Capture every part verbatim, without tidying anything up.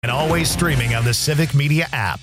And always streaming on the Civic Media app.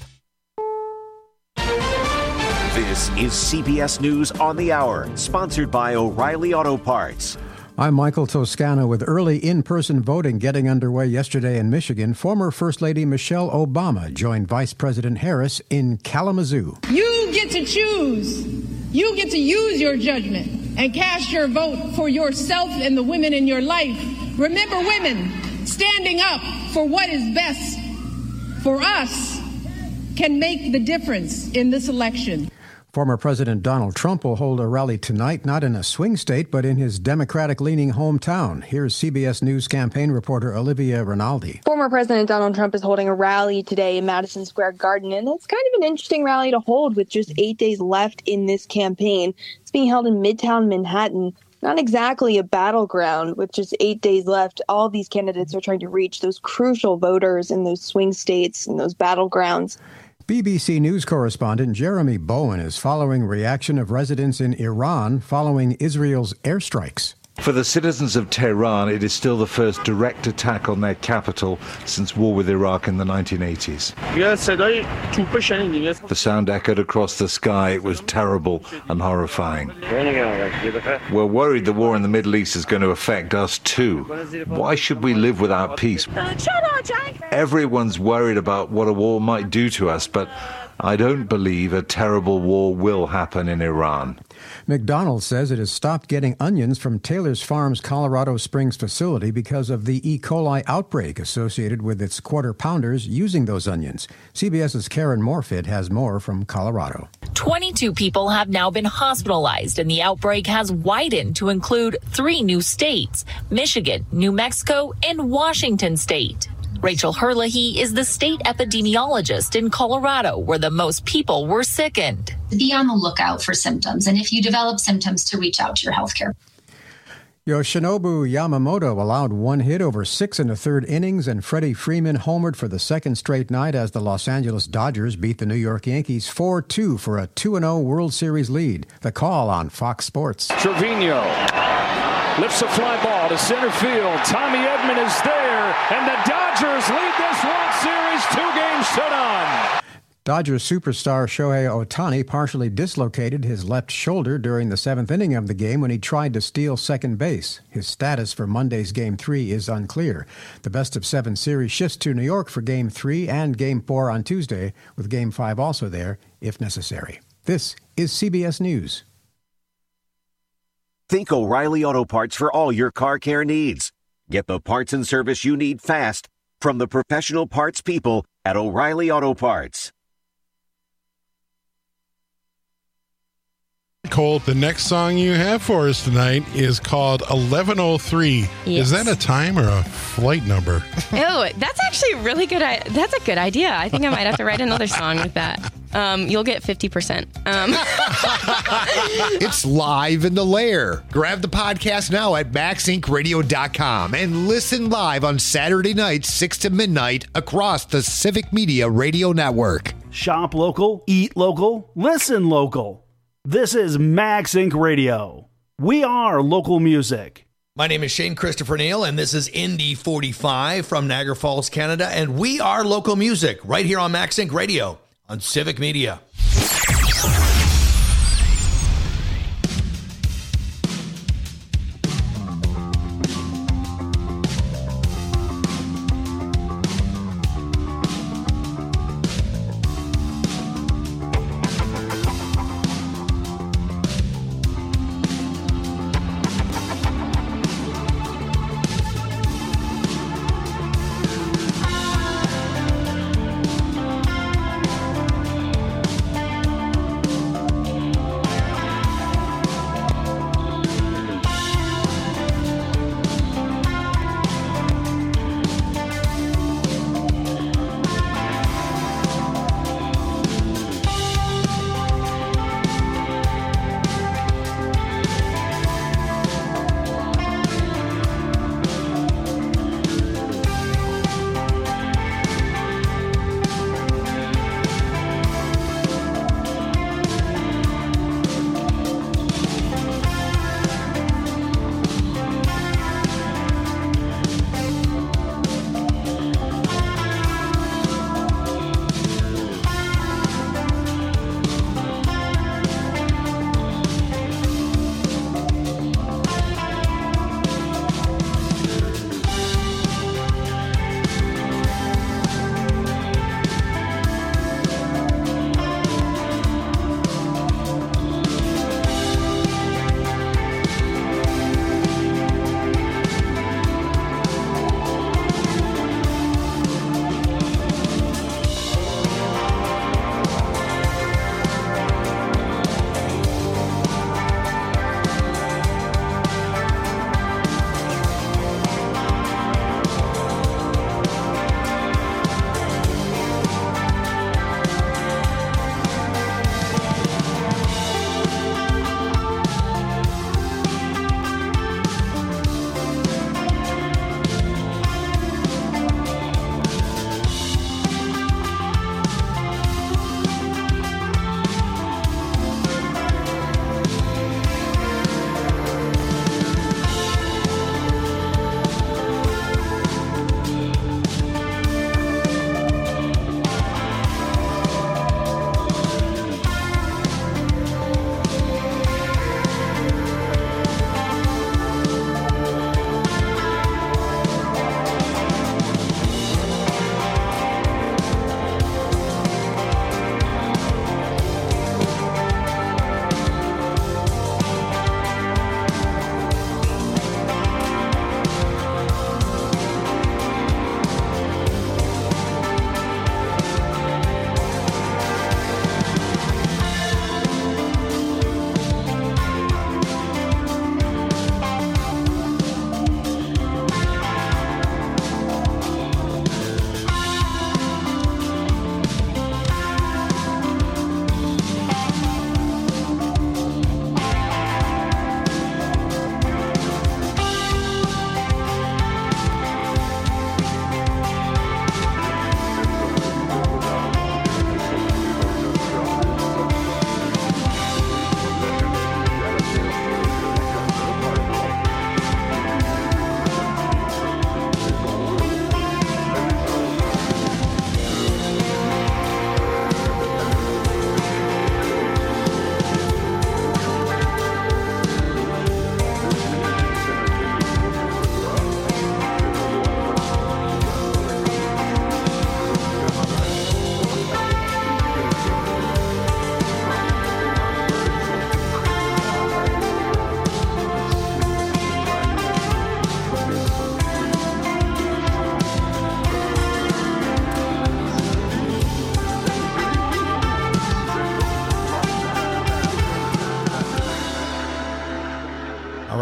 This is C B S News on the Hour, sponsored by O'Reilly Auto Parts. I'm Michael Toscano. With early in-person voting getting underway yesterday in Michigan, former First Lady Michelle Obama joined Vice President Harris in Kalamazoo. You get to choose. You get to use your judgment and cast your vote for yourself and the women in your life. Remember, women standing up for what is best for us can make the difference in this election. Former President Donald Trump will hold a rally tonight, not in a swing state, but in his Democratic-leaning hometown. Here's C B S News campaign reporter Olivia Rinaldi. Former President Donald Trump is holding a rally today in Madison Square Garden, and it's kind of an interesting rally to hold with just eight days left in this campaign. It's being held in Midtown Manhattan. Not exactly a battleground with just eight days left. All of these candidates are trying to reach those crucial voters in those swing states and those battlegrounds. B B C News correspondent Jeremy Bowen is following reaction of residents in Iran following Israel's airstrikes. For the citizens of Tehran, it is still the first direct attack on their capital since war with Iraq in the nineteen eighties. The sound echoed across the sky. It was terrible and horrifying. We're worried the war in the Middle East is going to affect us too. Why should we live without peace? Everyone's worried about what a war might do to us, but I don't believe a terrible war will happen in Iran. McDonald's says it has stopped getting onions from Taylor's Farms Colorado Springs facility because of the E. coli outbreak associated with its quarter pounders using those onions. CBS's Karen Morfitt has more from Colorado. twenty-two people have now been hospitalized, and the outbreak has widened to include three new states: Michigan, New Mexico, and Washington State. Rachel Herlihy is the state epidemiologist in Colorado, where the most people were sickened. Be on the lookout for symptoms, and if you develop symptoms, to reach out to your healthcare. Yoshinobu Yamamoto allowed one hit over six in the third innings, and Freddie Freeman homered for the second straight night as the Los Angeles Dodgers beat the New York Yankees four two for a two and oh World Series lead. The call on Fox Sports. Trevino lifts a fly ball to center field. Tommy Edman is there, and the Dodgers lead this World Series two games to none. Dodgers superstar Shohei Ohtani partially dislocated his left shoulder during the seventh inning of the game when he tried to steal second base. His status for Monday's Game three is unclear. The best-of-seven series shifts to New York for Game three and Game four on Tuesday, with Game five also there, if necessary. This is C B S News. Think O'Reilly Auto Parts for all your car care needs. Get the parts and service you need fast from the professional parts people at O'Reilly Auto Parts. Colt, the next song you have for us tonight is called eleven oh three. Yes. Is that a time or a flight number? Oh, that's actually a really good. That's a good idea. I think I might have to write another song with that. Um, you'll get fifty percent. Um. It's live in the lair. Grab the podcast now at max inc radio dot com and listen live on Saturday nights, six to midnight across the Civic Media Radio Network. Shop local, eat local, listen local. This is Max Inc Radio. We are local music. My name is Shane Christopher Neal, and this is Indy forty-five from Niagara Falls, Canada, and we are local music right here on Max Inc Radio on Civic Media.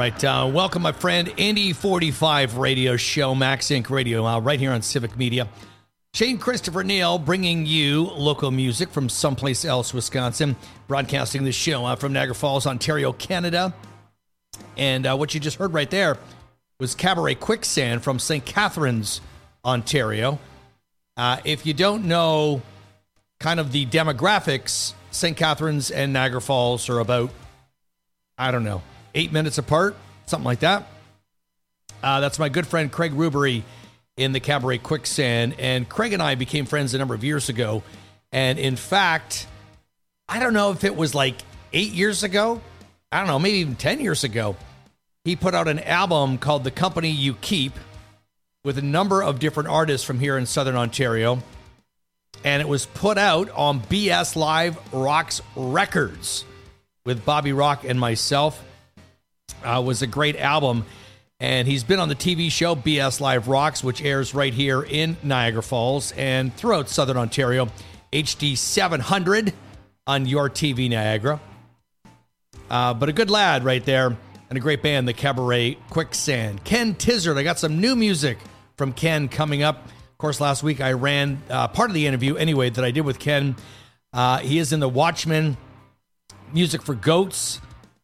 right. Uh, welcome, my friend. Indy forty-five radio show, Max Inc Radio, uh, right here on Civic Media. Shane Christopher Neal bringing you local music from someplace else, Wisconsin. Broadcasting this show uh, from Niagara Falls, Ontario, Canada. And uh, what you just heard right there was Cabaret Quicksand from Saint Catharines, Ontario. Uh, if you don't know kind of the demographics, Saint Catharines and Niagara Falls are about, I don't know, eight minutes apart, something like that. Uh, that's my good friend Craig Rubery in the Cabaret Quicksand. And Craig and I became friends a number of years ago. And in fact, I don't know if it was like eight years ago. I don't know, maybe even ten years ago. He put out an album called The Company You Keep with a number of different artists from here in Southern Ontario. And it was put out on B S Live Rocks Records with Bobby Rock and myself. Uh, was a great album. And he's been on the T V show B S Live Rocks, which airs right here in Niagara Falls and throughout Southern Ontario. H D seven hundred on your T V Niagara. Uh, but a good lad right there and a great band, the Cabaret Quicksand. Ken Tizzard, I got some new music from Ken coming up. Of course, last week I ran uh, part of the interview anyway that I did with Ken. Uh, he is in the Watchmen, Music for Goats.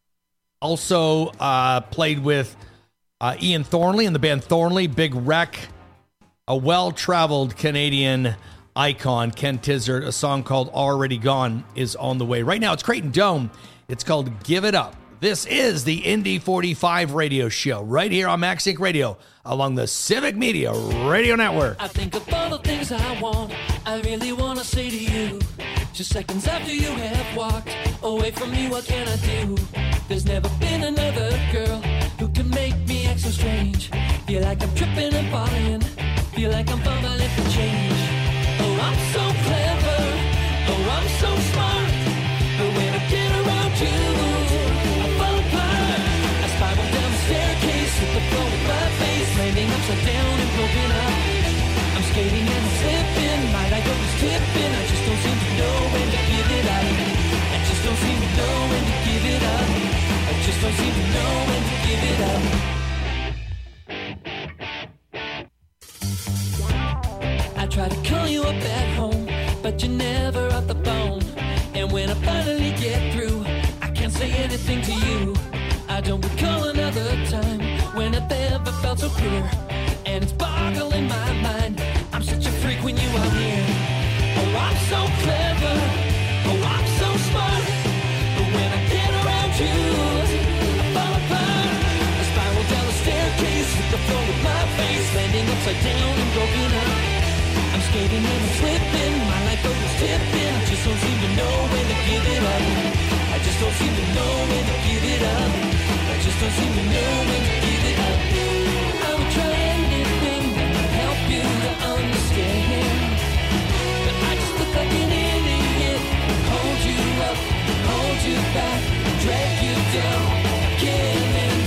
Also uh, played with uh, Ian Thornley and the band Thornley, Big Wreck. A well-traveled Canadian icon, Ken Tizzard. A song called Already Gone is on the way. Right now it's Creighton Dome. It's called Give It Up. This is the Indy forty-five radio show right here on Max Inc Radio along the Civic Media Radio Network. I think of all the things I want, I really want to say to you. Just seconds after you have walked away from me, what can I do? There's never been another girl who can make me act so strange. Feel like I'm tripping and falling, feel like I'm fumbling for change. Oh, I'm so clever, oh, I'm so smart, but when I get around you, staircase, hit the floor with my face, landing upside down and broken up. I'm skating and slipping, my life goes tipping. I just don't seem to know when to give it up. I just don't seem to know when to give it up. I just don't seem to know when to give it up. I try to call you up at home, but you're never off the phone. And when I finally get through, I can't say anything to you. I don't recall another time when I've ever felt so clear, and it's boggling my mind. I'm such a freak when you are near. Oh, I'm so clever, oh, I'm so smart, but when I get around you, I fall apart. I spiral down the staircase, hit the floor with my face, landing upside down and broken up. I'm skating and I'm slipping, my life goes tipping. I just don't seem to know when to give it up. I just don't seem to know when to give it up. I just don't seem to know when to give it up. I would try anything that would help you to understand, but I just look like an idiot. Hold you up, hold you back, drag you down again and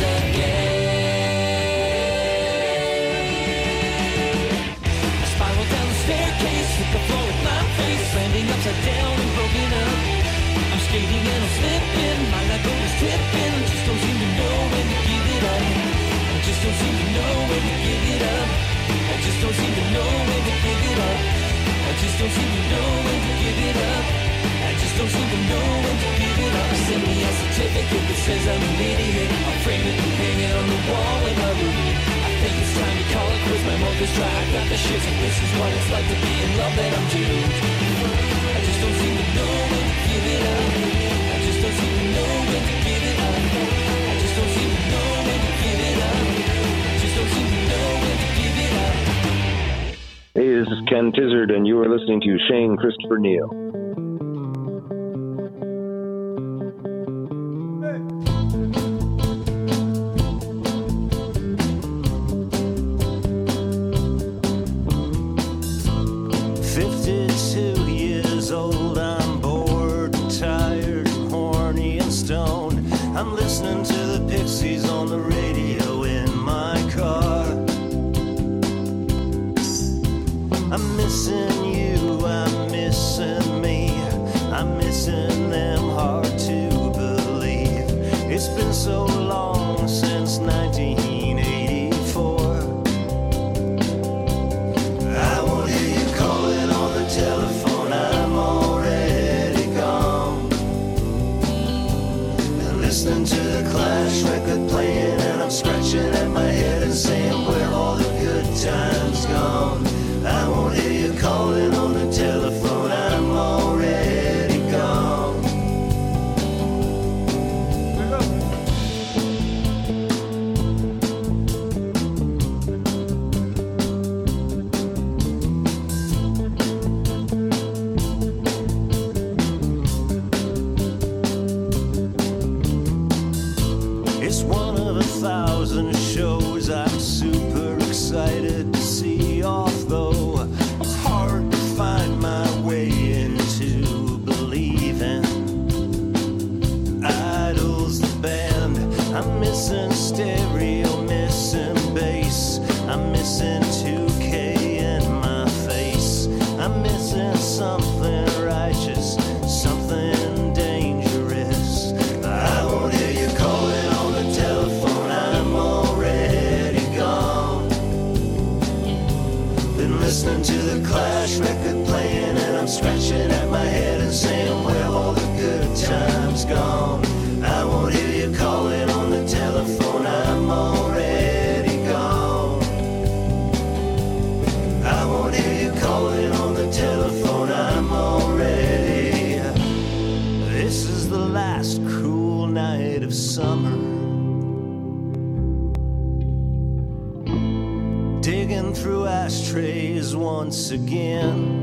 again. I spiral down the staircase, hit the floor with my face, landing upside down and broken up. I'm skating and I'm slipping, my life goes tipping. I just don't seem to know when to give it up. I just don't seem to know when to give it up. I just don't seem to know when to give it up. I just don't seem to know when to give it up. I just don't seem to know when to give it up. Send me a certificate that says I'm an idiot. I'll frame it and hang it on the wall in my room. I think it's time to call it quits. My mouth is dry, I got the shits, and this is what it's like to be in love that I'm doomed. I just don't seem to know when to give it up. I just don't seem to know when to give it up. I just don't seem to know when to give it up. I just don't seem to know when to give it up. Hey, this is Ken Tizzard, and you are listening to Shane Christopher Neal. fifty-two years old, I'm bored and tired and horny and stoned. I'm listening to the Pixies on the radio in my car. I'm missing you, I'm missing me, I'm missing them, hard to believe. It's been so long since Clash record playing, and I'm scratching at my head and saying, where have all the good times gone? I won't hear you calling on the telephone, I'm already gone. I won't hear you calling on the telephone, I'm already. This is the last cruel night of summer. Digging through ashtrays once again.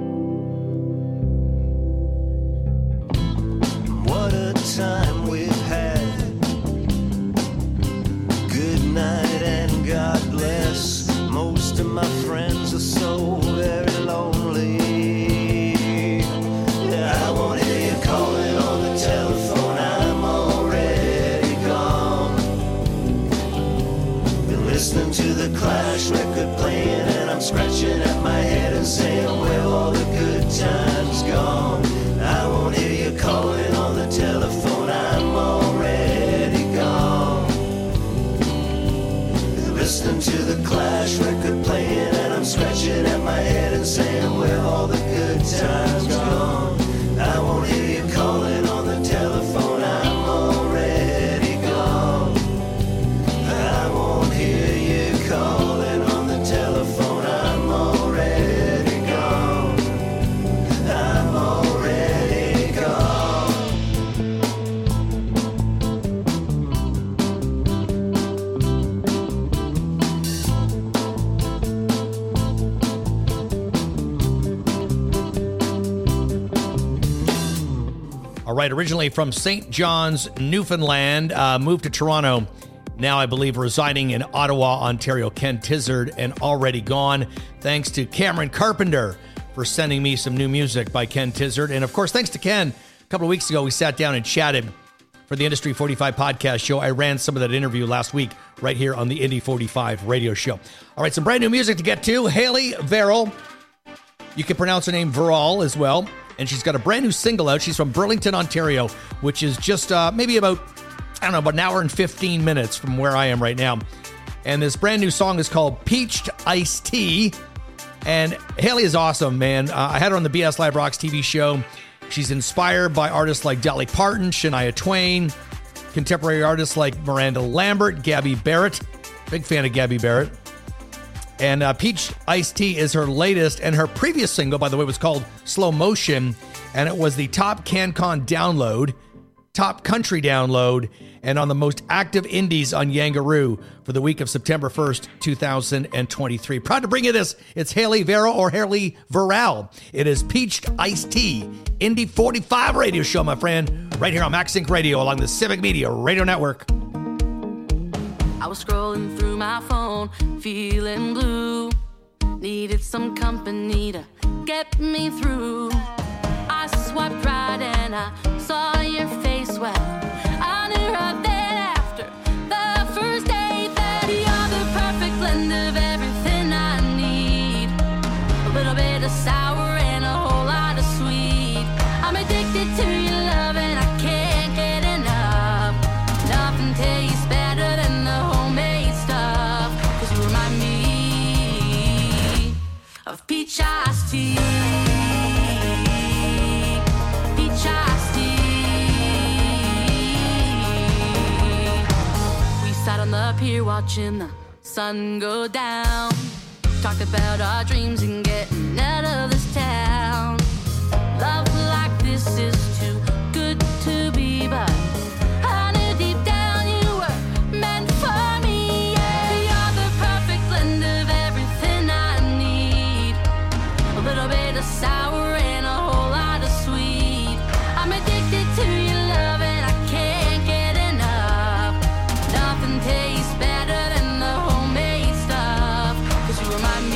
What a time we've had. Good night and God bless. Most of my friends are so very lonely. Yeah, I won't hear you calling on the telephone, I'm already gone. Been listening to the Clash record playing, and I'm scratching at my head and saying, where have all the good times gone? I won't hear you calling on the telephone, I'm already gone. Listening to the Clash record playing, and I'm scratching at my head and saying, where have all the good times gone? I won't hear you calling on the telephone, I'm already gone. I won't hear you calling on the telephone, I'm already gone. I'm already gone. All right, originally from Saint John's, Newfoundland, uh, moved to Toronto. Now, I believe, residing in Ottawa, Ontario. Ken Tizzard, and Already Gone. Thanks to Cameron Carpenter for sending me some new music by Ken Tizzard. And, of course, thanks to Ken. A couple of weeks ago, we sat down and chatted for the Industry forty-five podcast show. I ran some of that interview last week right here on the Indy forty-five radio show. All right, some brand new music to get to. Hayley Verrill. You can pronounce her name Verrill as well. And she's got a brand new single out. She's from Burlington, Ontario, which is just uh, maybe about, I don't know, about an hour and fifteen minutes from where I am right now. And this brand new song is called Peached Iced Tea. And Hayley is awesome, man. Uh, I had her on the B S Live Rocks T V show. She's inspired by artists like Dolly Parton, Shania Twain, contemporary artists like Miranda Lambert, Gabby Barrett. Big fan of Gabby Barrett. And uh, Peach Iced Tea is her latest, and her previous single, by the way, was called Slow Motion, and it was the top CanCon download, top country download, and on the most active indies on Yangaroo for the week of September first, two thousand twenty-three. Proud to bring you this. It's Hayley Verrill or Hayley Verrill. It is Peached Iced Tea, Indy forty-five radio show, my friend, right here on MaxSync Radio along the Civic Media Radio Network. I was scrolling through my phone, feeling blue. Needed some company to get me through. I swiped right and I saw your face. Well, I knew right then after the first date that you're the perfect blend of everything I need. A little bit of sour and a whole lot of sweet. I'm addicted to your love and I can't get enough. Nothing tastes better than the homemade stuff. 'Cause you remind me of peach iced tea. Peach iced tea. We sat on the pier watching the sun go down. Talked about our dreams and getting out of this town. Love like this is too good to be, but I knew deep down you were meant for me. Yeah, you're the perfect blend of everything I need. A little bit of sour and a whole lot of sweet. I'm addicted to your love and I can't get enough. Nothing tastes better than the homemade stuff. 'Cause you remind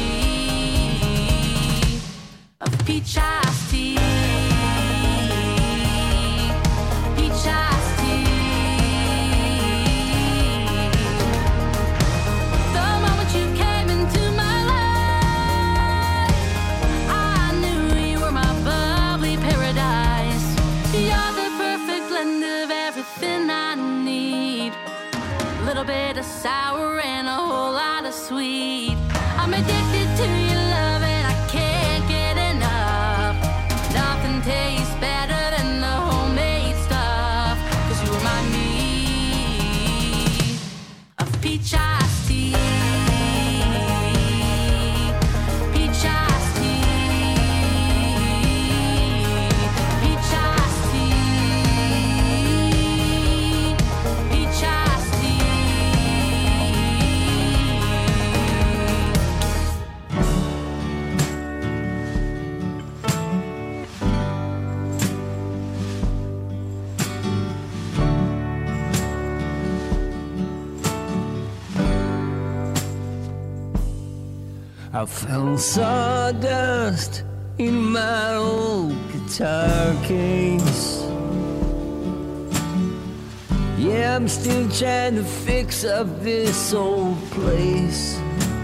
me of peach iced tea. Peach iced tea. The moment you came into my life, I knew you were my bubbly paradise. You're the perfect blend of everything I need. A little bit of sour and a whole lot of sweet. I'm addicted to your love and I can't get I found sawdust in my old guitar case. Yeah, I'm still trying to fix up this old place.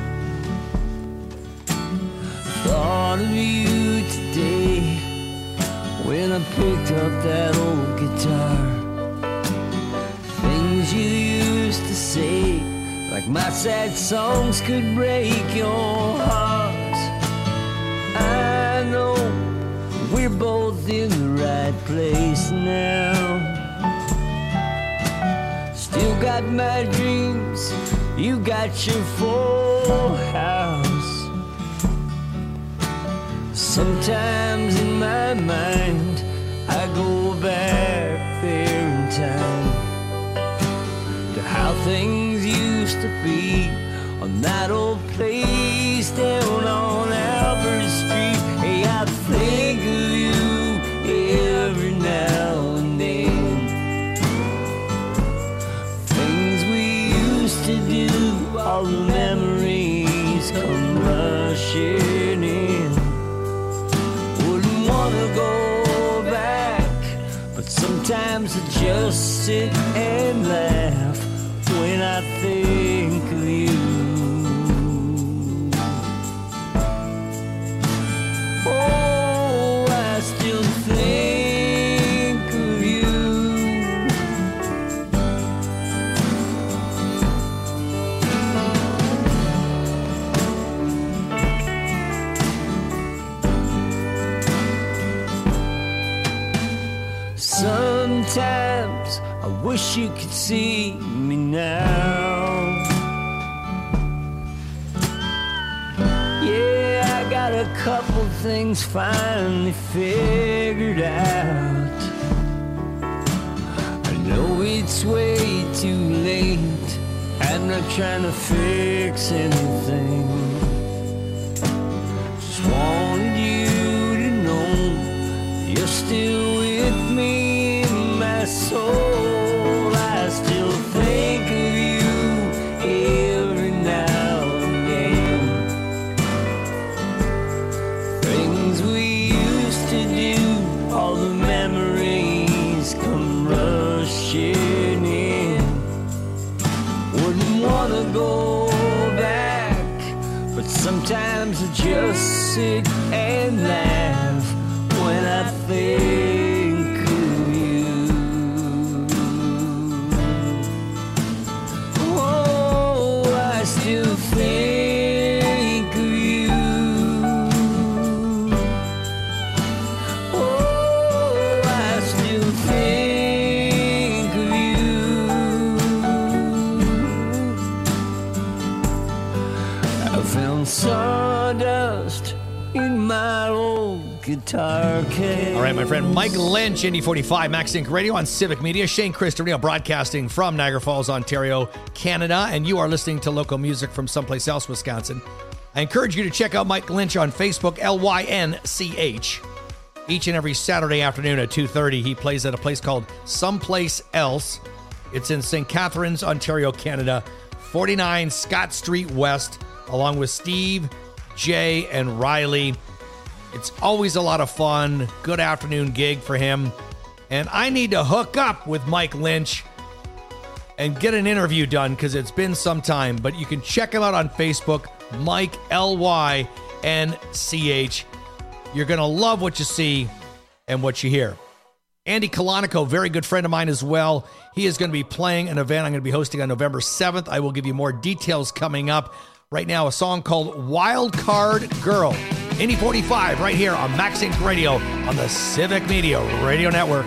Thought of you today when I picked up that old guitar. Things you used to say, like my sad songs could break your heart. I know we're both in the right place now. Still got my dreams, you got your full house. Sometimes in my mind, I go back there in time to how things used to be on that old place down on Albert Street. Hey, I think of you every now and then. Things we used to do, all the memories come rushing in. Wouldn't want to go back, but sometimes I just sit and laugh when I think of you. Oh, I still think of you. Sometimes I wish you could see me now. Yeah, I got a couple things finally figured out. I know it's way too late, I'm not trying to fix anything. Just wanted you to know you're still with me in my soul. I still think of you every now and then. Things we used to do, all the memories come rushing in. Wouldn't want to go back, but sometimes I just sit and laugh when I think of you. Oh, I still think of you. Oh, I still think of you. I found sawdust in my old guitar case. All right, my friend Mike Lynch, Indy forty-five, Max Inc Radio on Civic Media. Shane Christopher broadcasting from Niagara Falls, Ontario, Canada, and you are listening to local music from someplace else, Wisconsin. I encourage you to check out Mike Lynch on Facebook, L Y N C H. Each and every Saturday afternoon at two thirty, he plays at a place called Someplace Else. It's in Saint Catharines, Ontario, Canada, forty-nine Scott Street West, along with Steve, Jay, and Riley. It's always a lot of fun. Good afternoon gig for him. And I need to hook up with Mike Lynch and get an interview done because it's been some time. But you can check him out on Facebook, Mike, L Y N C H. You're going to love what you see and what you hear. Andy Colonico, very good friend of mine as well. He is going to be playing an event I'm going to be hosting on November seventh. I will give you more details coming up. Right now, a song called Wild Card Girl. Indy forty-five right here on Max Inc Radio on the Civic Media Radio Network.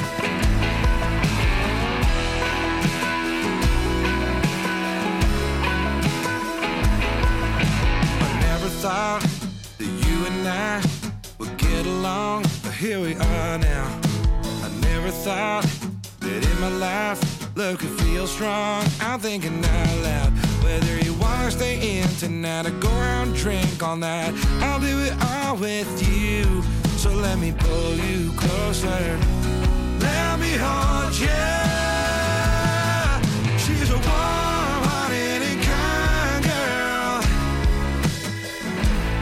I never thought that you and I would get along, but here we are now. I never thought that in my life love could feel strong. I'm thinking out loud. Whether you wanna stay in tonight or go out and drink all night, I'll do it all with you. So let me pull you closer. Let me hold you. She's a warm-hearted and kind girl.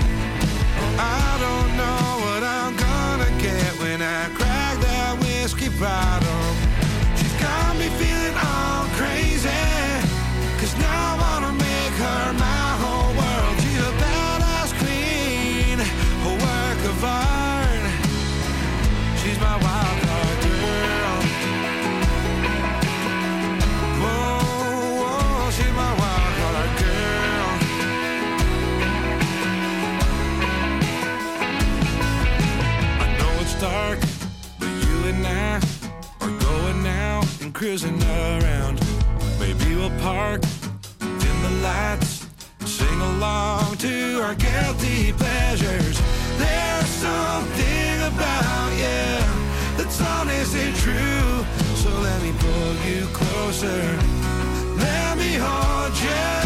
cruising around. Maybe we'll park, dim the lights, sing along to our guilty pleasures. There's something about you that's honestly true. So let me pull you closer, let me hold you.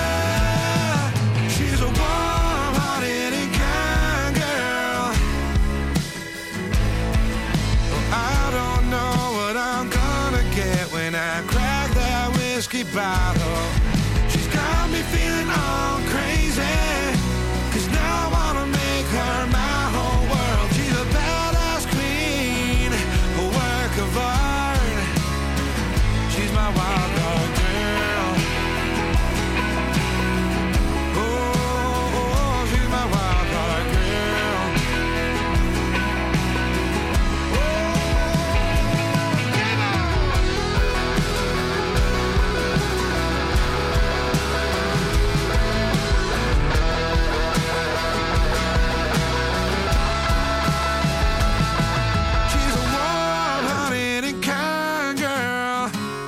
She's a warm-hearted and kind girl. Well, I don't know what I'm gonna get when I crack that whiskey bottle. She's got me feeling all crazy, 'cause now I wanna make her my whole world. She's a badass queen, a work of art. She's my wild card girl. Oh, oh, she's my wild card girl. She's a warm-hearted and kind girl.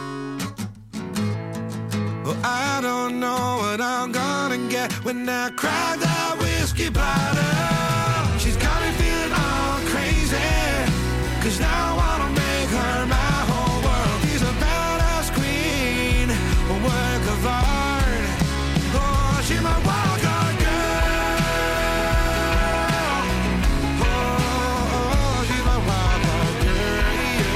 Well, I don't know what I'm gonna get when I crack that whiskey bottle. She's got me feeling all crazy, 'cause now I wanna make her my whole world. She's a badass queen, a work of art. Oh, she's my wild card girl. Oh, oh, she's my wild card girl.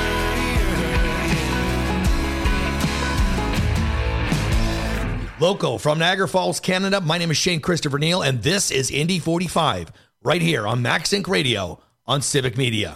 Local from Niagara Falls, Canada. My name is Shane Christopher Neal, and this is Indy forty-five, right here on Max Inc Radio on Civic Media.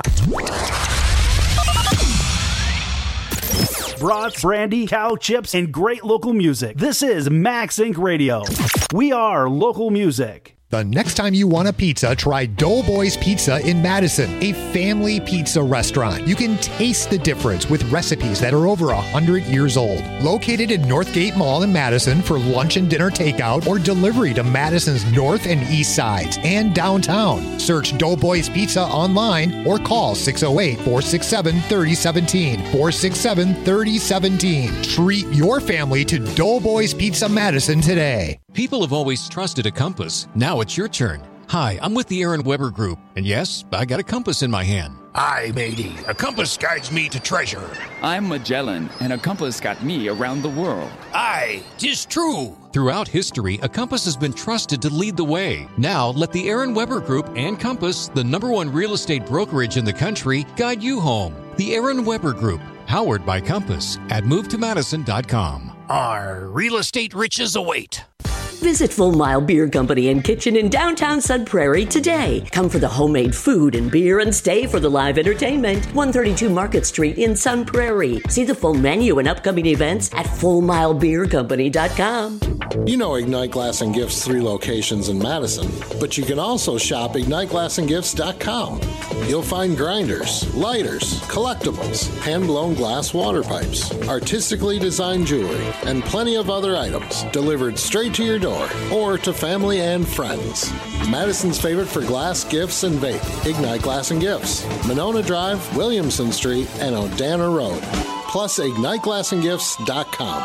Brats, brandy, cow chips, and great local music. This is Max Inc Radio. We are local music. The next time you want a pizza, try Doughboys Pizza in Madison, a family pizza restaurant. You can taste the difference with recipes that are over one hundred years old. Located in Northgate Mall in Madison for lunch and dinner takeout or delivery to Madison's north and east sides and downtown. Search Doughboys Pizza online or call six oh eight, four six seven, three oh one seven, four six seven, three oh one seven. Treat your family to Doughboys Pizza Madison today. People have always trusted a compass. Now it's your turn. Hi, I'm with the Aaron Weber Group, and yes, I got a compass in my hand. Aye, matey, a compass guides me to treasure. I'm Magellan, and a compass got me around the world. Aye, 'tis true. Throughout history, a compass has been trusted to lead the way. Now, let the Aaron Weber Group and Compass, the number one real estate brokerage in the country, guide you home. The Aaron Weber Group, powered by Compass, at move to madison dot com. Our real estate riches await. Visit Full Mile Beer Company and Kitchen in downtown Sun Prairie today. Come for the homemade food and beer and stay for the live entertainment. one thirty-two Market Street in Sun Prairie. See the full menu and upcoming events at full mile beer company dot com. You know Ignite Glass and Gifts' three locations in Madison, but you can also shop ignite glass and gifts dot com. You'll find grinders, lighters, collectibles, hand-blown glass water pipes, artistically designed jewelry, and plenty of other items delivered straight to your door or to family and friends. Madison's favorite for glass, gifts, and vape. Ignite Glass and Gifts. Monona Drive, Williamson Street, and Odana Road. Plus ignite glass and gifts dot com.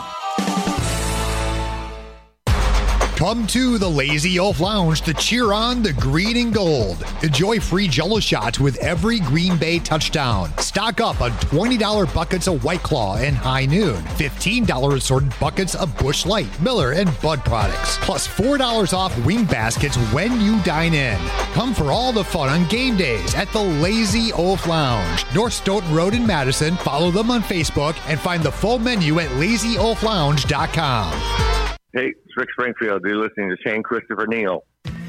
Come to the Lazy Oaf Lounge to cheer on the green and gold. Enjoy free Jell-O shots with every Green Bay touchdown. Stock up on twenty dollars buckets of White Claw and High Noon. fifteen dollars assorted buckets of Busch Light, Miller, and Bud products. Plus four dollars off wing baskets when you dine in. Come for all the fun on game days at the Lazy Oaf Lounge. North Stoughton Road in Madison. Follow them on Facebook and find the full menu at lazy oaf lounge dot com. Hey, it's Rick Springfield. You're listening to Shane Christopher Neal.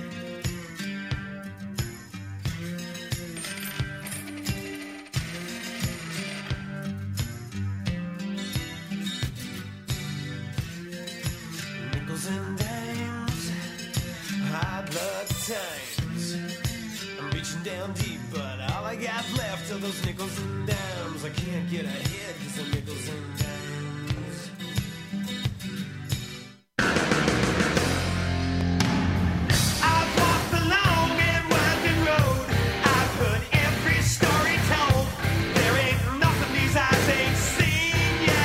Nickels and dimes, high blood times. I'm reaching down deep, but all I got left are those nickels and dimes. I can't get ahead because of nickels and dimes. There ain't nothing these eyes ain't seen yet.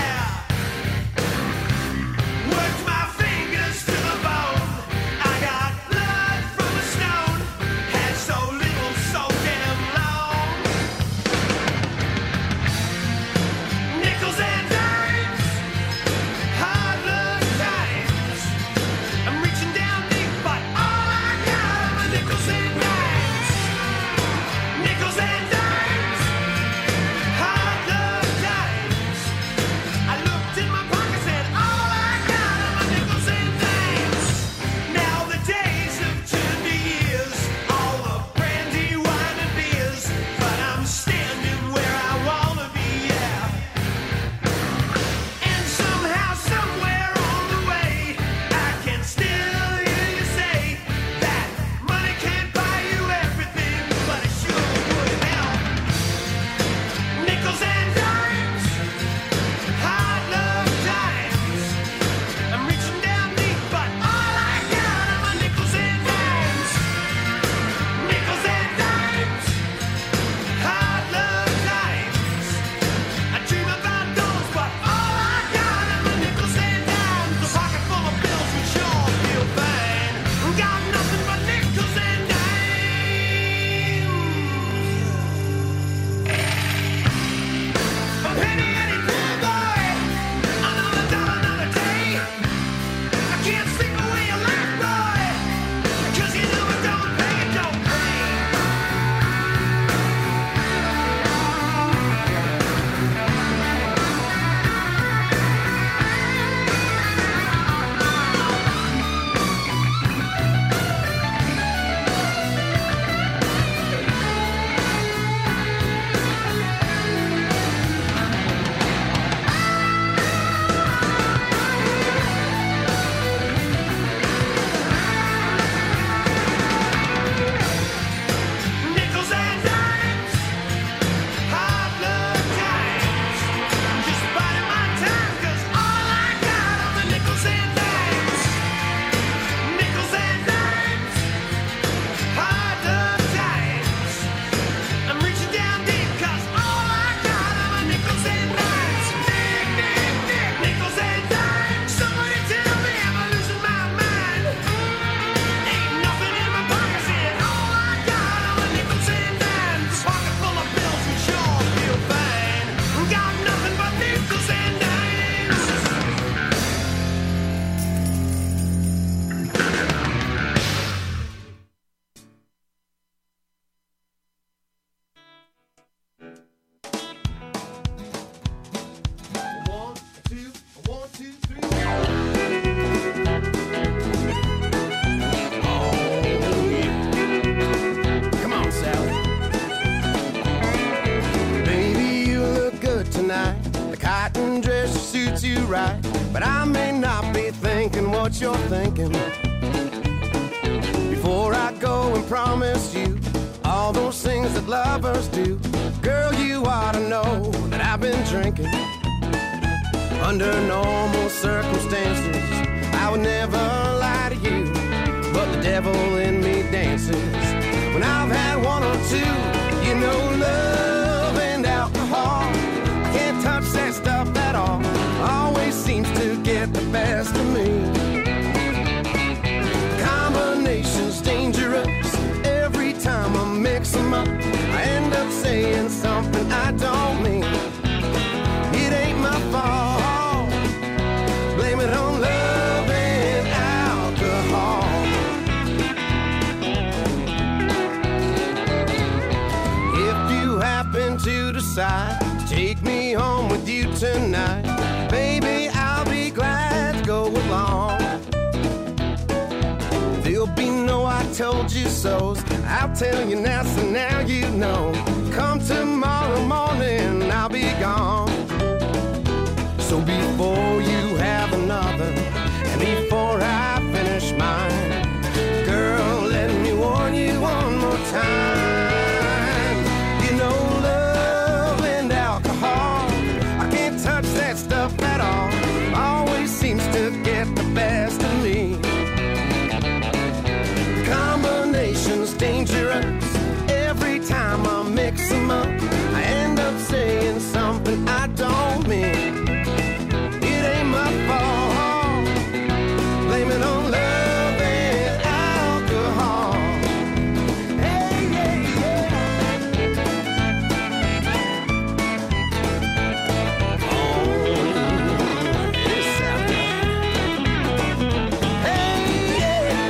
tonight. The cotton dress suits you right, but I may not be thinking what you're thinking. Before I go and promise you all those things that lovers do, girl, you ought to know that I've been drinking. Under normal circumstances, I would never lie to you, but the devil in me dances when I've had one or two. You know, love and alcohol, I can't touch that stuff at all. Always seems to get the best of me. Combination's dangerous. Every time I mix them up, I end up saying something I don't mean. It ain't my fault. Blame it on love and alcohol. If you happen to decide to take me home with you tonight, baby, I'll be glad to go along. There'll be no I told you so's. I'll tell you now, so now you know. Come tomorrow morning, I'll be gone. So before you have another, and before I finish mine, girl, let me warn you one more time. You know, love and alcohol, I can't touch that stuff at all. Always seems to get the best of me. Combination's dangerous. Every time I mix them up, I end up saying something I don't mean. It ain't my fault. Blame it on love and alcohol. Hey, yeah, yeah. Oh, it's out there. Hey, yeah.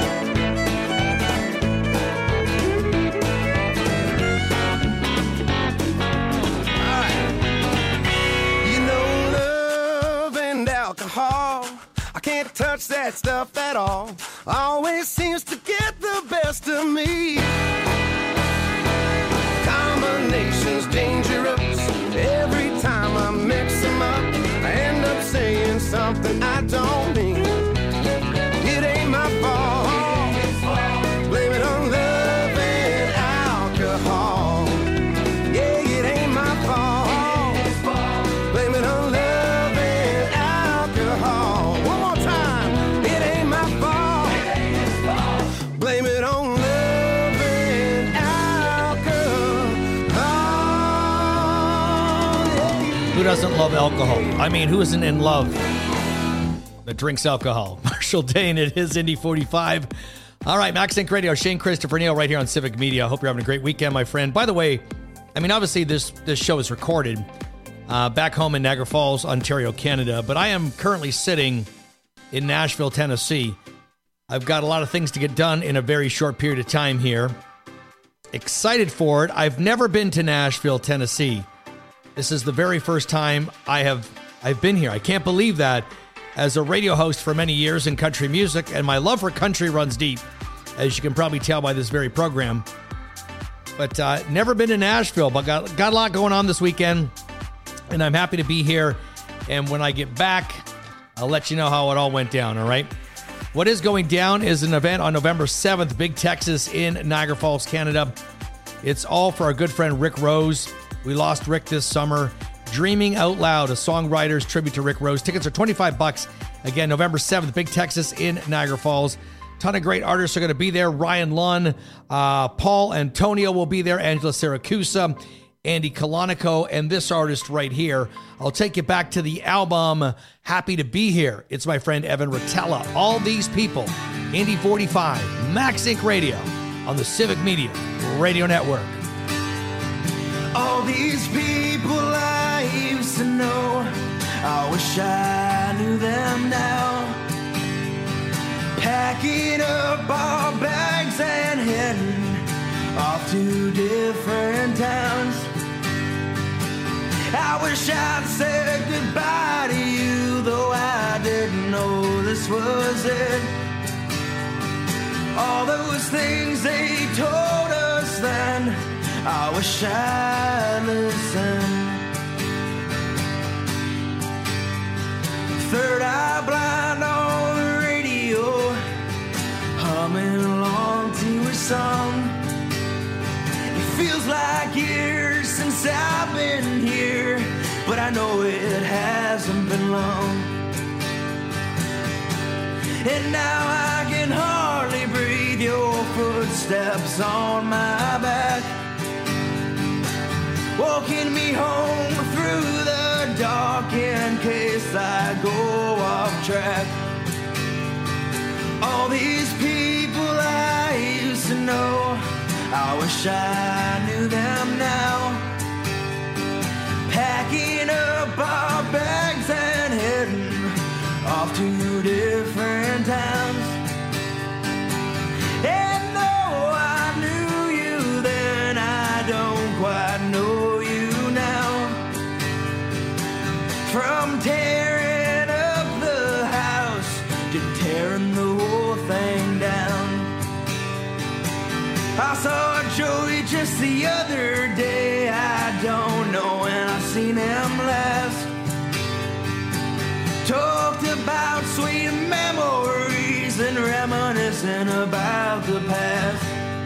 Alcohol, I can't touch that stuff at all. Always seems to get the best of me. Combination's dangerous. Every time I mix them up, I end up saying something I don't mean. It ain't my fault. Blame it on love and alcohol. Yeah, it ain't my fault. Blame it on love. One more time. It ain't my fault. Blame it on love and alcohol. Who doesn't love alcohol? I mean, who isn't in love that drinks alcohol? Marshall Dane, it is Indy forty-five. All right, Max Inc Radio, Shane Christopher Neal right here on Civic Media. I hope you're having a great weekend, my friend. By the way, I mean, obviously this, this show is recorded uh, back home in Niagara Falls, Ontario, Canada, but I am currently sitting in Nashville, Tennessee. I've got a lot of things to get done in a very short period of time here. Excited for it. I've never been to Nashville, Tennessee. This is the very first time I have I've been here. I can't believe that. As a radio host for many years in country music, and my love for country runs deep, as you can probably tell by this very program. But uh, never been to Nashville, but got, got a lot going on this weekend, and I'm happy to be here. And when I get back, I'll let you know how it all went down, all right? What is going down is an event on November seventh, Big Texas in Niagara Falls, Canada. It's all for our good friend Rick Rose. We lost Rick this summer. Dreaming Out Loud, a songwriter's tribute to Rick Rose. Tickets are twenty-five bucks. Again, November seventh, Big Texas in Niagara Falls. Ton of great artists are going to be there. Ryan Lunn, uh, Paul Antonio will be there. Angela Siracusa, Andy Colonico, and this artist right here. I'll take you back to the album Happy to Be Here. It's my friend Evan Rotella. All these people, Indy forty-five, Max Inc Radio on the Civic Media Radio Network. All these people I used to know, I wish I knew them now. Packing up our bags and heading off to different towns. I wish I'd said goodbye to you, though I didn't know this was it. All those things they told us then, I wish I'd listened. third eye blind on the radio, humming along to her song. It feels like years since I've been here, but I know it hasn't been long. And now I can hardly breathe, your footsteps on my back, walking me home through the dark in case I go off track. All these people I used to know, I wish I knew them now. Packing up our bags and heading off to different towns. And though I knew you then, I don't quite know you now. From tearing up the house to tearing the whole thing down. I saw Joey just the other day, I don't know when I seen him last. Talked about sweet memories and reminiscing about the past.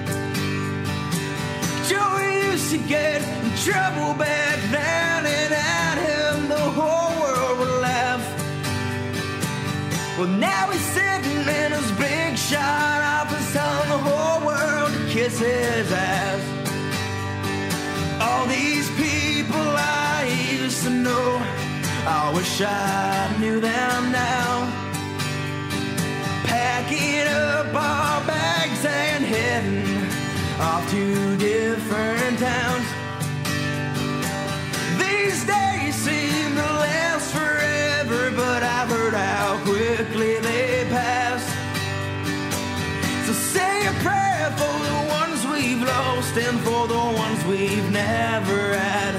Joey used to get in trouble back then, and at him the whole world would laugh. Well, now he's sitting in his big shot office, telling the whole world to kiss his ass. All these people I used to know, I wish I knew them now. Packing up our bags and heading off to different towns. These days seem to last forever, but I've heard how quickly they pass. So say a prayer for the ones we've lost and for the ones we've never had.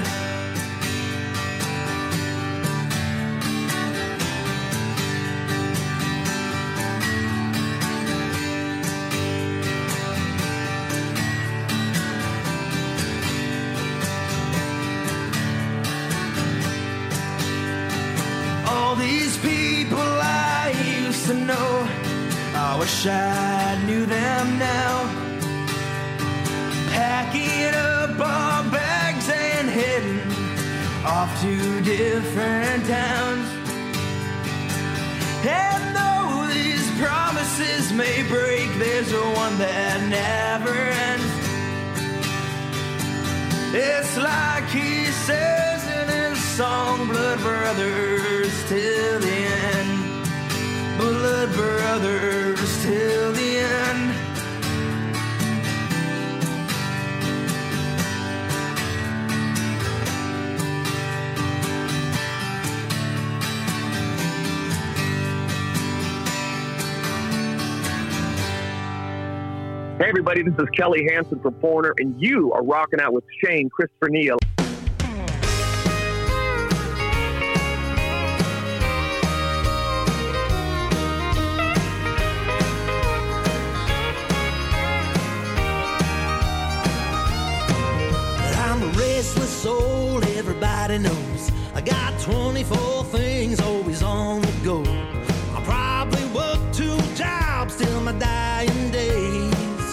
These people I used to know, I wish I knew them now. Packing up our bags and heading off to different towns. And though these promises may break, there's one that never ends. It's like he says in his song, blood brothers till the end. Blood brothers till the end. Hey everybody, this is Kelly Hansen from Foreigner, and you are rocking out with Shane Christopher Neal. I'm a restless soul, everybody knows. I got twenty-four things always on the go. I'll probably work two jobs till my dying days.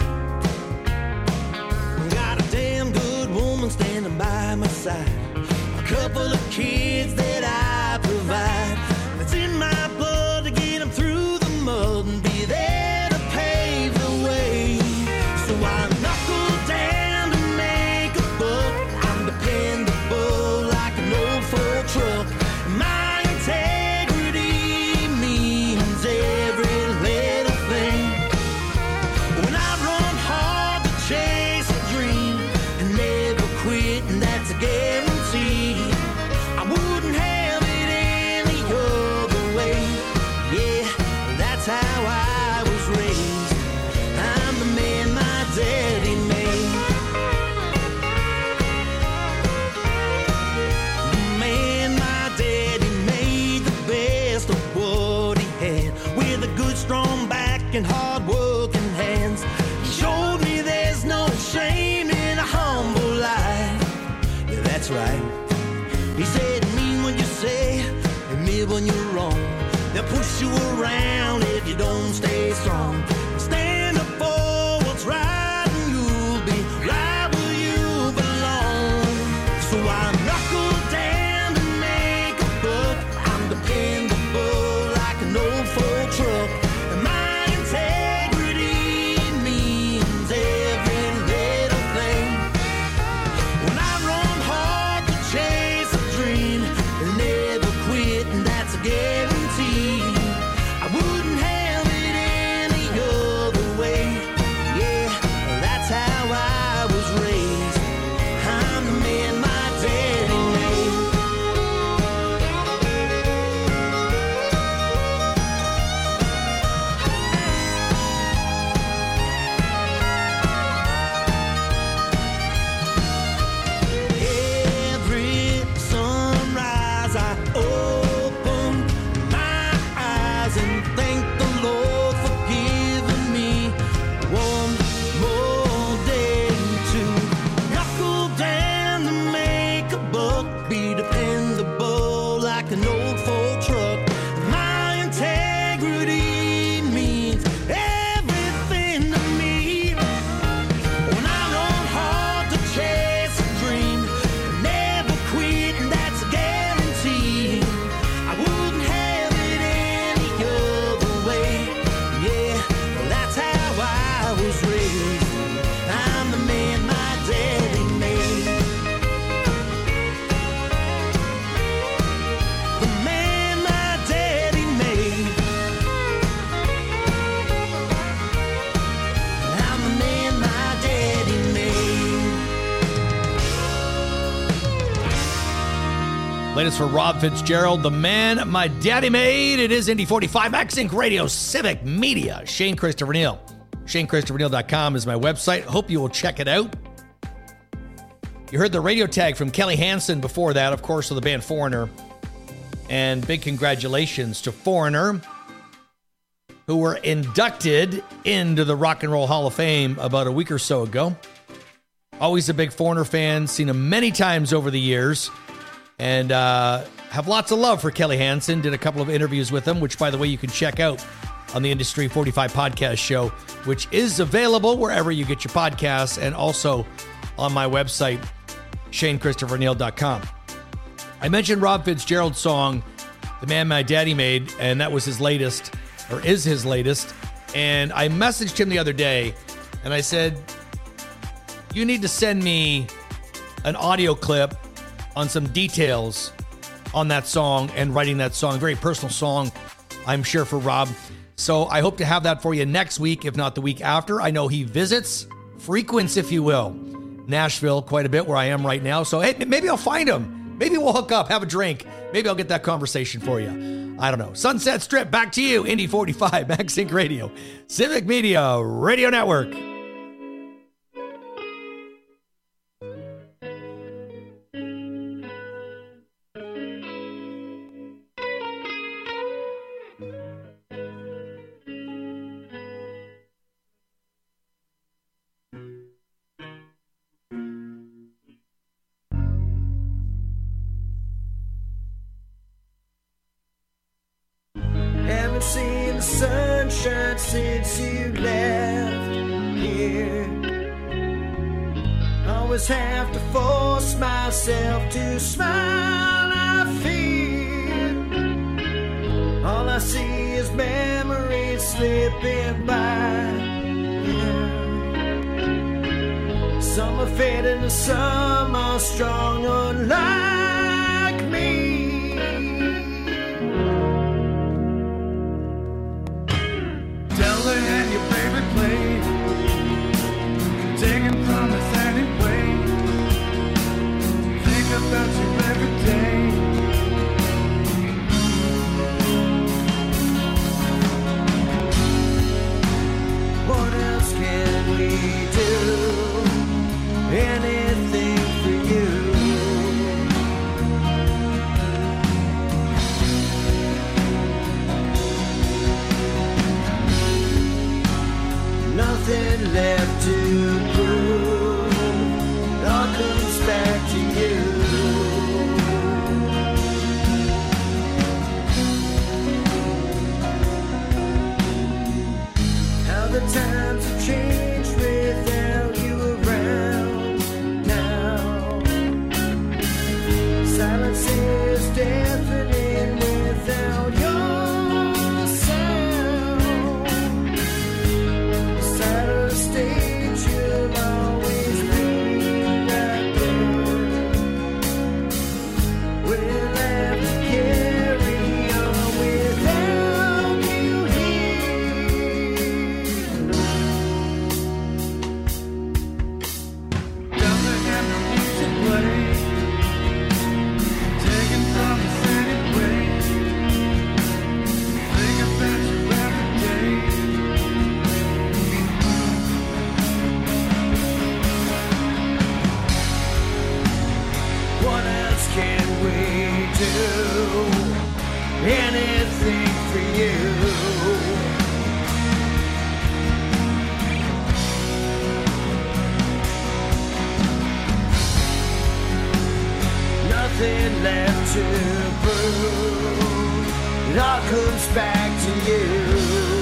Got a damn good woman standing by my side. A couple of kids that I provide. It's in my blood to get them through the mud and be there to pave the way. So I knuckle down to make a buck. I'm dependable like an old Ford truck. My integrity means every little thing. When I run hard to chase a dream and never quit, and that's a guarantee. I wouldn't have it any other way. Yeah, that's how I was raised. I'm the man my daddy made. The man my daddy made, the best of what he had, with a good strong back and hard working hands. He showed me there's no shame in a humble life. Yeah, that's right. He said, mean when you say and me when you're wrong. you around if you don't stay strong. Stand up for what's right and you'll be right where you belong. So I knuckle down to make a buck. I'm dependable like an old Ford truck. And my integrity means every little thing. When I run hard to chase a dream and never quit, and that's a guarantee. I wouldn't have it any other way. Yeah, that's how I was raised. I'm the man my daddy made. Every sunrise I open my eyes and thank the Lord for giving me one more day to knuckle down to make a buck, be dependable like an old Ford truck. My integrity means everything to me. When I run hard to chase a dream, never quit, and that's a guarantee. I wouldn't have it any other way. Yeah, that's how I was raised. I'm the man my daddy made. The man my daddy made. I'm the man my daddy made. Latest for Rob Fitzgerald, the man my daddy made. It is Indy forty-five, Max Inc Radio, Civic Media. Shane Christopher Neal. Shane Christopher Neal dot com is my website. Hope you will check it out. You heard the radio tag from Kelly Hansen before that, of course, of the band Foreigner. And big congratulations to Foreigner, who were inducted into the Rock and Roll Hall of Fame about a week or so ago. Always a big Foreigner fan, seen him many times over the years, and uh, have lots of love for Kelly Hansen. Did a couple of interviews with him, which, by the way, you can check out on the Industry forty-five podcast show, which is available wherever you get your podcasts and also on my website, Shane Christopher Neal dot com. I mentioned Rob Fitzgerald's song, The Man My Daddy Made, and that was his latest, or is his latest. And I messaged him the other day, and I said, you need to send me an audio clip on some details on that song and writing that song. Very personal song, I'm sure, for Rob. So I hope to have that for you next week, if not the week after. I know he visits, frequents, if you will, Nashville quite a bit, where I am right now. So hey, maybe I'll find him. Maybe we'll hook up, have a drink. Maybe I'll get that conversation for you. I don't know. Sunset Strip, back to you. Indy forty-five, Max Inc Radio, Civic Media Radio Network. Haven't seen the sunshine since you left here. Always have to force myself to smile. I fear all I see is memories slipping by. Yeah. Some are fading and some are strong, unlike me. And your favorite play, taking promise anyway. Think about you every day. What else can we do? Anything for you. Nothing left to prove. It all comes back to you. What else can we do? Anything for you. Nothing left to prove. It all comes back to you.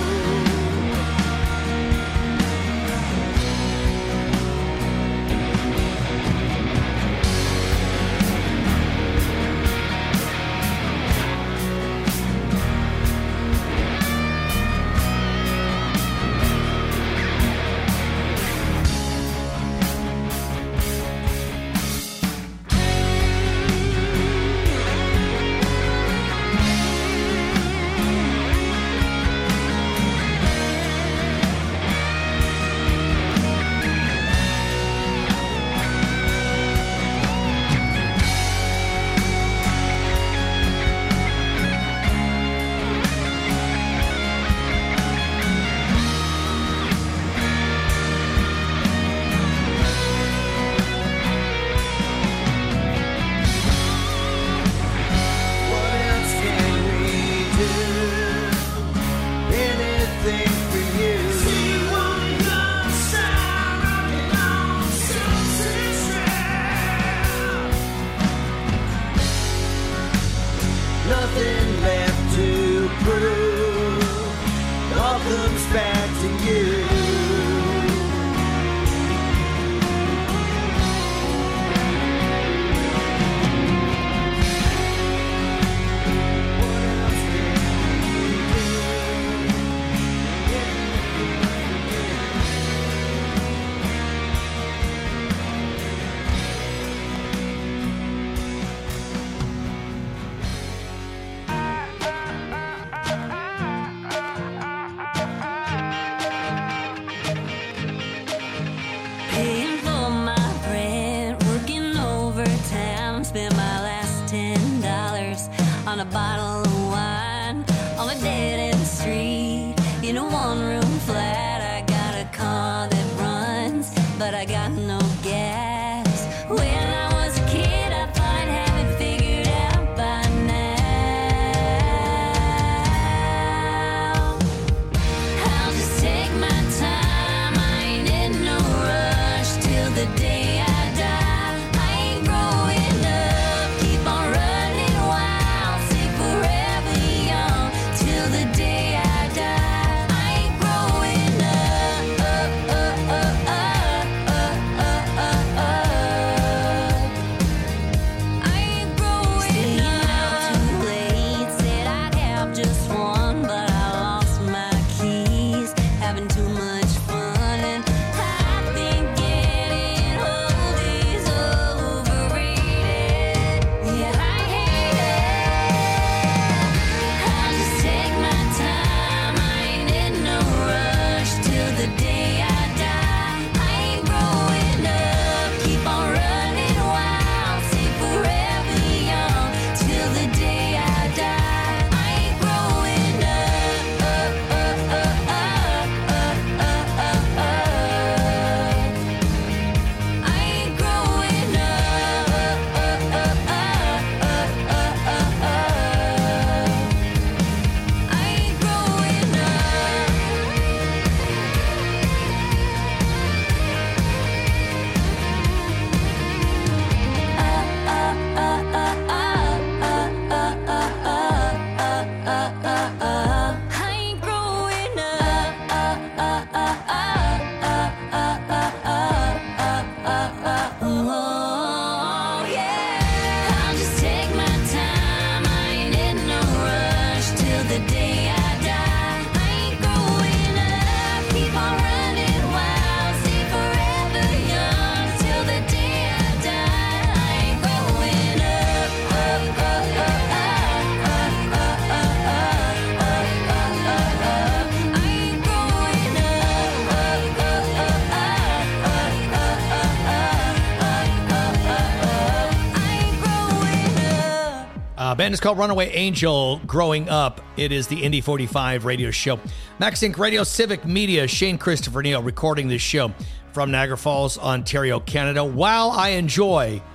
Uh, band is called Runaway Angel. Growing Up. It is the Indy forty-five radio show. Max Inc Radio, Civic Media. Shane Christopher Neal recording this show from Niagara Falls, Ontario, Canada. While I enjoy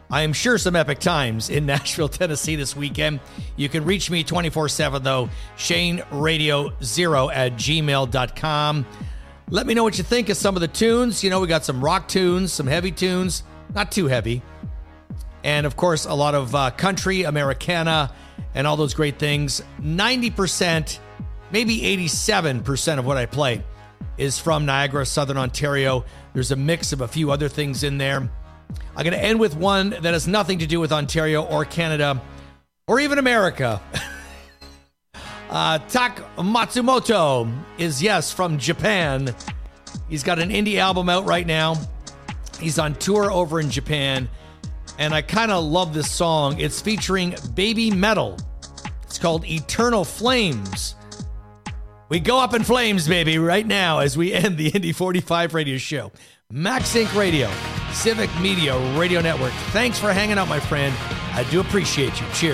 I am sure some epic times in Nashville, Tennessee this weekend. You can reach me twenty-four seven, though, Shane Radio Zero at gmail dot com. Let me know what you think of some of the tunes. You know, we got some rock tunes, some heavy tunes, not too heavy. And, of course, a lot of uh, country, Americana, and all those great things. ninety percent, maybe eighty-seven percent of what I play is from Niagara, Southern Ontario. There's a mix of a few other things in there. I'm going to end with one that has nothing to do with Ontario or Canada or even America. uh, Tak Matsumoto is, yes, from Japan. He's got an indie album out right now. He's on tour over in Japan. And I kind of love this song. It's featuring Baby Metal. It's called Eternal Flames. We go up in flames, baby, right now as we end the Indy forty-five radio show. Max Inc Radio, Civic Media Radio Network. Thanks for hanging out, my friend. I do appreciate you. Cheers.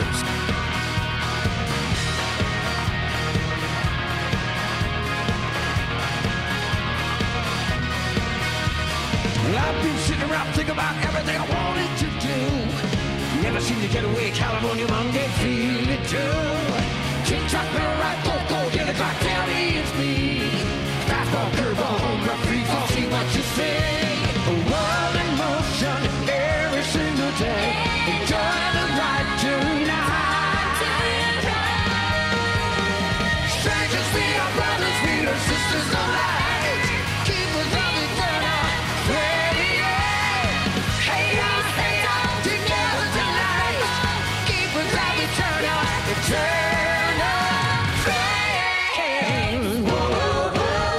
Well, I've been sitting around thinking about everything I wanted to do. Never seem to get away. California Monday, feel it too. Tick tock, barrel right, go, go, get it, rock, county, it's me. Fastball, curveball, home run, free fall, see what you say. A world in motion every single day. Enjoy the ride tonight. Strangers, we are brothers, we are sisters of light. Keep us on the burner, radio. Hey, on, hey, on, together tonight. Keep us on the turner, eternal flame. Whoa, whoa, whoa.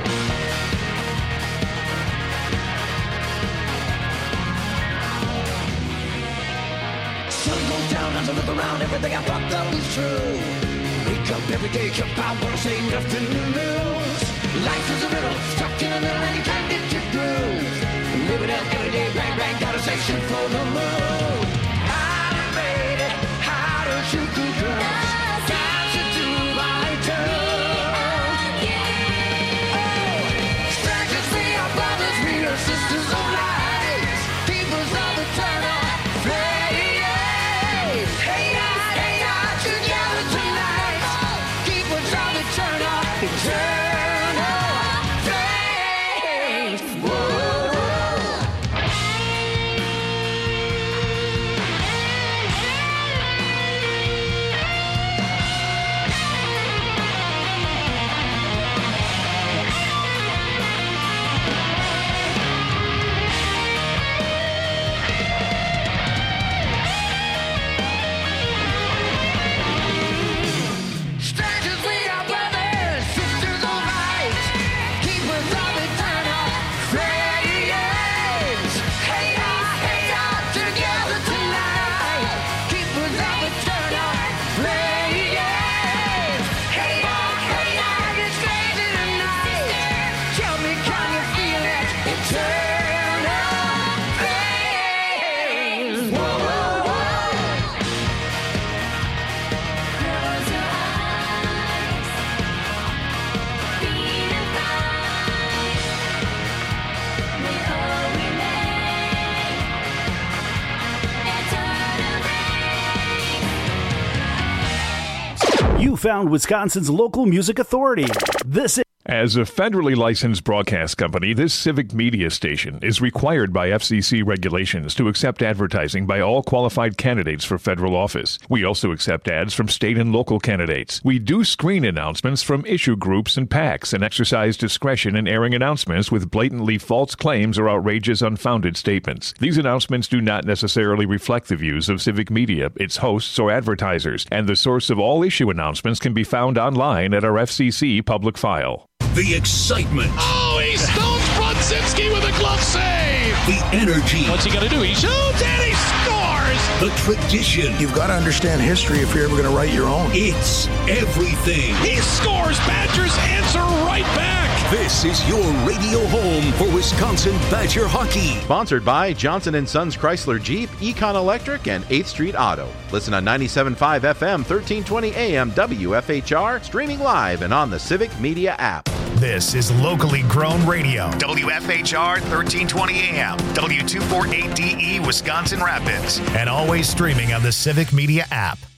Sun goes down as I look around, everything I fucked up is true. Wake up every day, keep out, wanna say nothing to lose. Life is a riddle, stuck in a middle and you can't get your groove. Living it every day, bang, bang, gotta say shoot for the moon. I made it, how to shoot the drums. Dancing to my tune. Oh, strangers, we are brothers, we are sisters of light. Keepers of the turner, flame. Hey, I, hey, I, together tonight. Keepers of the turner, eternal flame. Whoa, whoa. Strangers, we are brothers, sisters of light. Keepers of eternal flames. Hey, I, hey, I, together tonight. Keepers of eternal flames. Hey, I, hey, I, it's crazy tonight. Tell me, can you feel it? Eternal flames. Whoa, whoa, whoa. Close your eyes. Be defined. May all remain. Eternal You found Wisconsin's local music authority. This is As a federally licensed broadcast company, this civic media station is required by F C C regulations to accept advertising by all qualified candidates for federal office. We also accept ads from state and local candidates. We do screen announcements from issue groups and PACs and exercise discretion in airing announcements with blatantly false claims or outrageous, unfounded statements. These announcements do not necessarily reflect the views of civic media, its hosts, or advertisers, and the source of all issue announcements can be found online at our F C C public file. The excitement. Oh, he stones Brodzinski with a glove save. The energy. What's he going to do? He shoots and he scores. The tradition. You've got to understand history if you're ever going to write your own. It's everything. He scores. Badgers answer right back. This is your radio home for Wisconsin Badger hockey. Sponsored by Johnson and Sons Chrysler Jeep, Econ Electric, and eighth Street Auto. Listen on ninety-seven point five F M, thirteen twenty A M W F H R, streaming live and on the Civic Media app. This is locally grown radio. W F H R thirteen twenty A M, W two forty-eight D E, Wisconsin Rapids. And always streaming on the Civic Media app.